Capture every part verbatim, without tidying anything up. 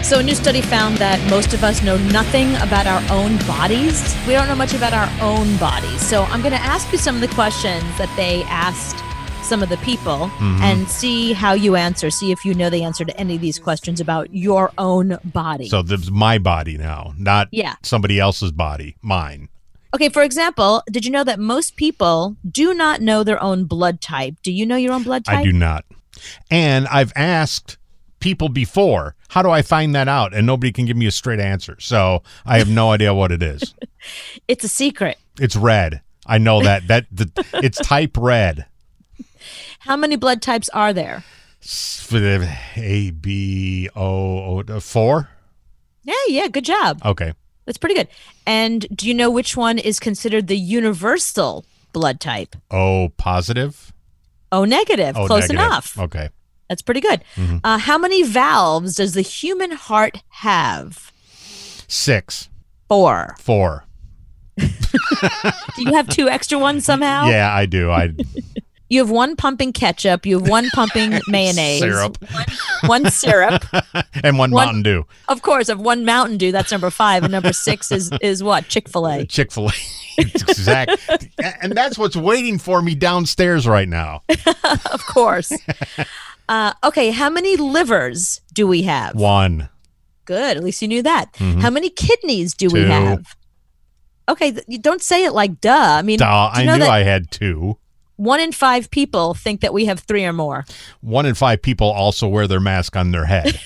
So a new study found that most of us know nothing about our own bodies. We don't know much about our own bodies. So I'm going to ask you some of the questions that they asked some of the people mm-hmm. and see how you answer. See if you know the answer to any of these questions about your own body. So this is my body now, not yeah. somebody else's body, mine. Okay, for example, did you know that most people do not know their own blood type? Do you know your own blood type? I do not. And I've asked people before, how do I find that out? And nobody can give me a straight answer. So I have no idea what it is. It's a secret. It's red. I know that. That the, it's type red. How many blood types are there? A, B, O, O, four? Yeah, yeah, good job. Okay. That's pretty good. And do you know which one is considered the universal blood type? O positive? O negative. O Close negative. enough. Okay. That's pretty good. Mm-hmm. Uh, how many valves does the human heart have? Six. Four. Four. Do you have two extra ones somehow? Yeah, I do. I. You have one pumping ketchup. You have one pumping mayonnaise. Syrup. One, one syrup. And one, one Mountain Dew. Of course, of one Mountain Dew. That's number five. And number six is is what? Chick-fil-A. Chick-fil-A. Exact. And that's what's waiting for me downstairs right now. Of course. Uh, okay, how many livers do we have? One. Good. At least you knew that. Mm-hmm. How many kidneys do two. we have? Okay, th- you don't say it like duh. I mean, duh, you know I knew that I had two. One in five people think that we have three or more. One in five people also wear their mask on their head.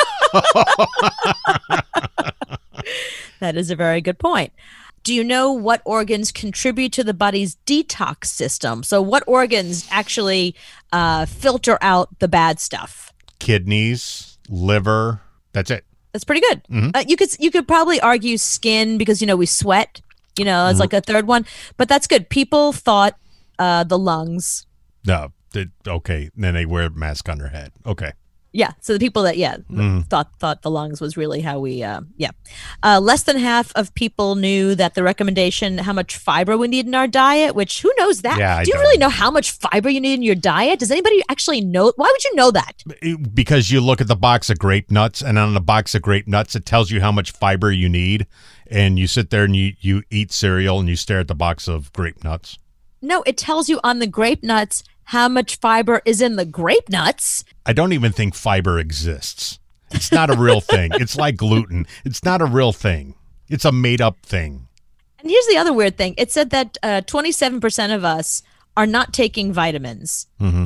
That is a very good point. Do you know what organs contribute to the body's detox system? So what organs actually uh, filter out the bad stuff? Kidneys, liver, that's it. That's pretty good. Mm-hmm. Uh, you could you could probably argue skin because, you know, we sweat, you know, it's mm-hmm. like a third one. But that's good. People thought uh, the lungs. No, they, okay. Then they wear a mask on their head. Okay. Yeah, so the people that, yeah, mm. thought thought the lungs was really how we, uh, yeah. Uh, less than half of people knew that the recommendation, how much fiber we need in our diet, which who knows that? Yeah, I Do you don't. really know how much fiber you need in your diet? Does anybody actually know? Why would you know that? Because you look at the box of grape nuts, and on the box of grape nuts, it tells you how much fiber you need, and you sit there and you, you eat cereal and you stare at the box of grape nuts. No, it tells you on the grape nuts how much fiber is in the grape nuts. I don't even think fiber exists. It's not a real thing. It's like gluten. It's not a real thing. It's a made-up thing. And here's the other weird thing. It said that uh, twenty-seven percent of us are not taking vitamins. Mm-hmm.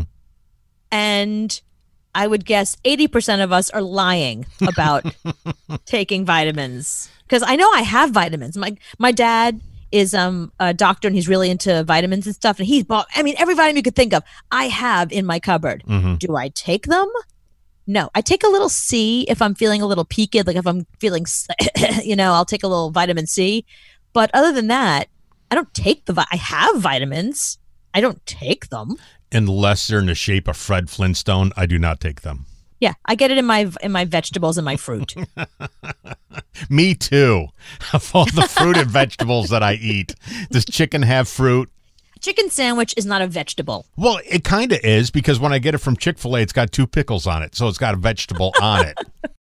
And I would guess eighty percent of us are lying about taking vitamins. Because I know I have vitamins. My my dad is um a doctor and he's really into vitamins and stuff, and he's bought, I mean, every vitamin you could think of I have in my cupboard. Mm-hmm. Do I take them? No. I take a little C if I'm feeling a little peaked, like if I'm feeling, you know, I'll take a little vitamin C. But other than that, I don't take the vi- I have vitamins. I don't take them. Unless they're in the shape of Fred Flintstone, I do not take them. Yeah, I get it in my in my vegetables and my fruit. Me too. Of all the fruit and vegetables that I eat, does chicken have fruit? Chicken sandwich is not a vegetable. Well, it kind of is because when I get it from Chick-fil-A, it's got two pickles on it, so it's got a vegetable on it.